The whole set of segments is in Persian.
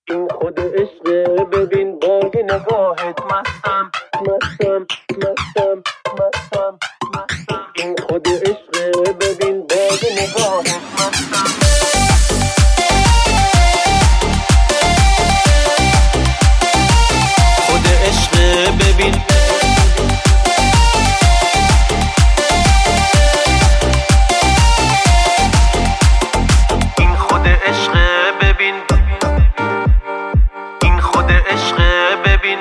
این خود عشقه، ببین با یه نگاهت مستم مستم مستم مستم مستم. این خود عشقه، ببین با یه نگاهت مستم. خود عشقه ببین، این خود عشقه ببین، این خود عشقه ببین.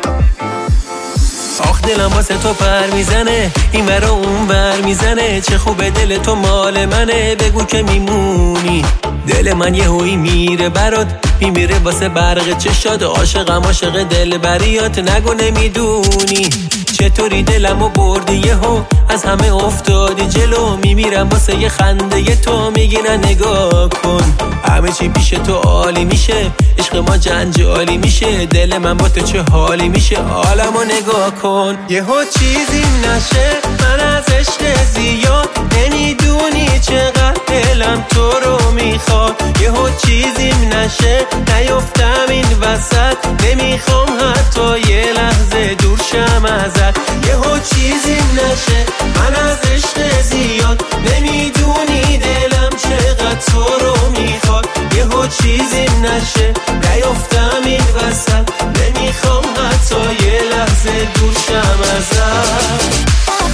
آخ دلم واسه تو پر میزنه، این ورا اون ور میزنه. چه خوبه دل تو مال منه، بگو که میمونی. دل من یه هوی میره برات، میمیره واسه برق چشات. عاشقم عاشق دل بریات، نگو نمیدونی. چطوری دلمو بردی یهو، از همه افتادی جلو. میمیرم واسه یه خنده ی تو، میگی نه نگاه کن. همه چی پیش تو عالی میشه، عشق ما جنجالی میشه. دل من با تو چه حالی میشه، عالمو نگاه کن. یهو چیزی نشه، من از عشق زیاد نمیدونی چقدر دلم تو رو میخواد. یهو چیزی نشه، نیفتم این وسط. نمیخوام حتی یه لحظه دور شم ازت. یهو چیزی نشه، من از عشق زیاد نمیدونی دلم چقدر تو رو میخواد. یهو چیزی نشه، نیفتم این وسط. نمیخوام حتی یه لحظه دور شم ازت.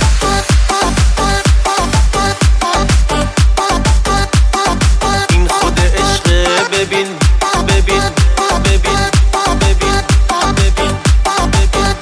این خود عشقه ببین ببین ببین ببین ببین ببین.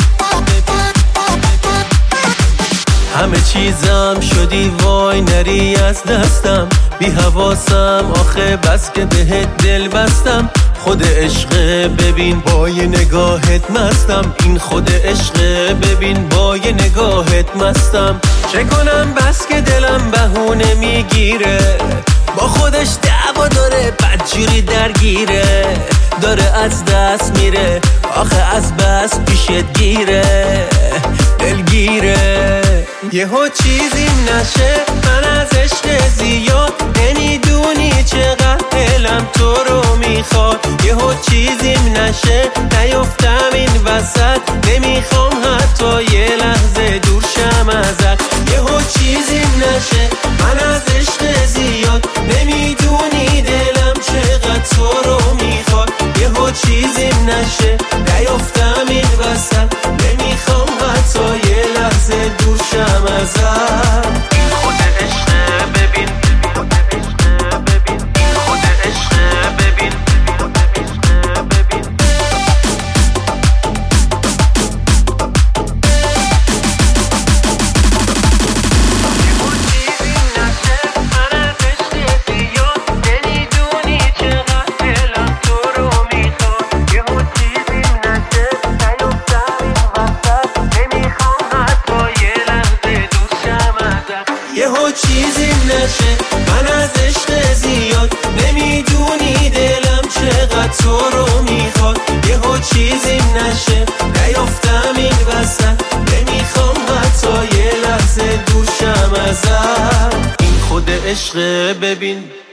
همه چیزم شدی وای نری از دستم. بی حواسم آخه بس که بهت دل بستم. خود عشقه ببین با یه نگاهت مستم. این خود عشقه ببین با یه نگاهت مستم. چه کنم بس که دلم بهونه میگیره، با خودش دعوا داره بدجوری درگیره. داره از دست میره آخه از بس پیشت گیره، دلگیره. یهو چیزی نشه، من از عشق زیاد نمیدونی چقدر دلم تو رو میخواد. یهو چیزی نشه، نیفتم این وسط. نمیخوام حتی یه لحظه دور شم ازت. یهو چیزی نشه، من از عشق زیاد نمیدونی دلم چقدر تو رو میخواد. یهو چیزی نشه، نیفتم این وسط. نمیخوام حتی یه لحظه دور شم ازت. این خود عشقه ببین، خود عشقه ببین، این خود عشقه ببین، خود عشقه ببین. یهو چیزی نشه، من از عشق زیاد نمیدونی چقدر دلم تو رو میخواد. یهو چیزی نشه، نیفتم این وسط. نمیخوام حتی یه لحظه دور شم ازت. یهو چیزی نشه، من از عشق زیاد نمیدونی دلم چقدر تو رو میخواد. یهو چیزی نشه، نیفتم این وسط. نمیخوام حتی یه لحظه دور شم ازت. این خود عشقه ببین